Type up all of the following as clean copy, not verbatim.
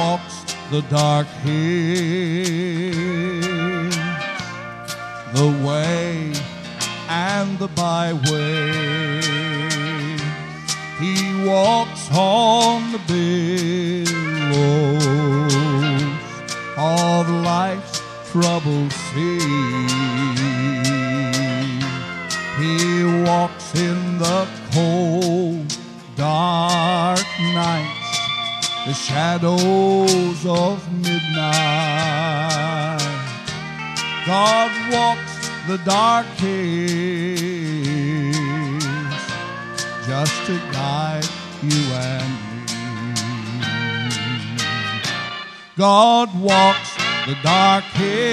walks the dark hill, the way and the byway. He walks on the billows of life's troubled sea. He walks in the cold, dark nights, the shadows of midnight. God walks the dark hills just to guide you and me. God walks the dark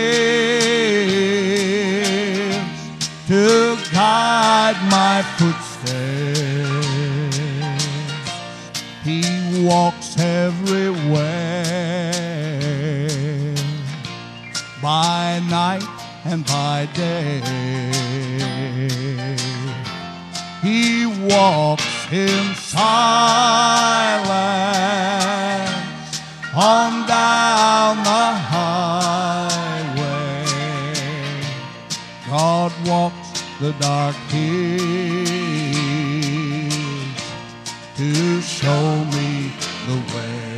hills to guide my footsteps. He walks everywhere, by night and by day. He walks in silence on down the highway. God walks the dark hills to show me the way.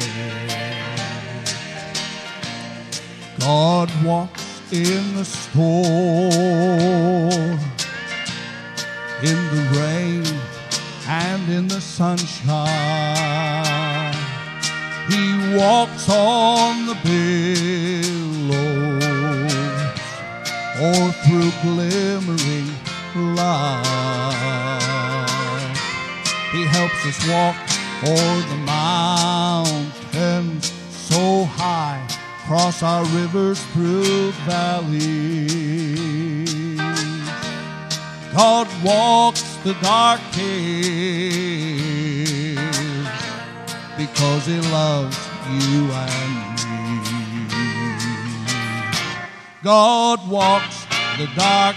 God walks in the storm, in the rain and in the sunshine. He walks on the billows or through glimmering light. He helps us walk o'er the mountains so high, cross our rivers through valleys. God walks the dark hills because He loves you and me. God walks the dark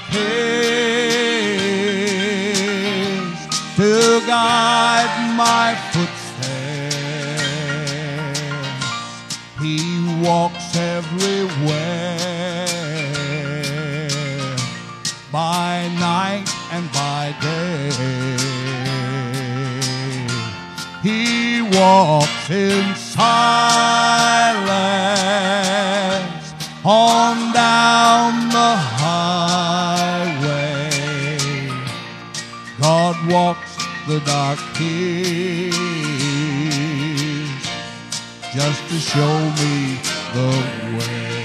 hills to guide my footsteps. He walks everywhere, by night and by day. He walks in silence on down the highway. God walks the dark hills just to show me the way.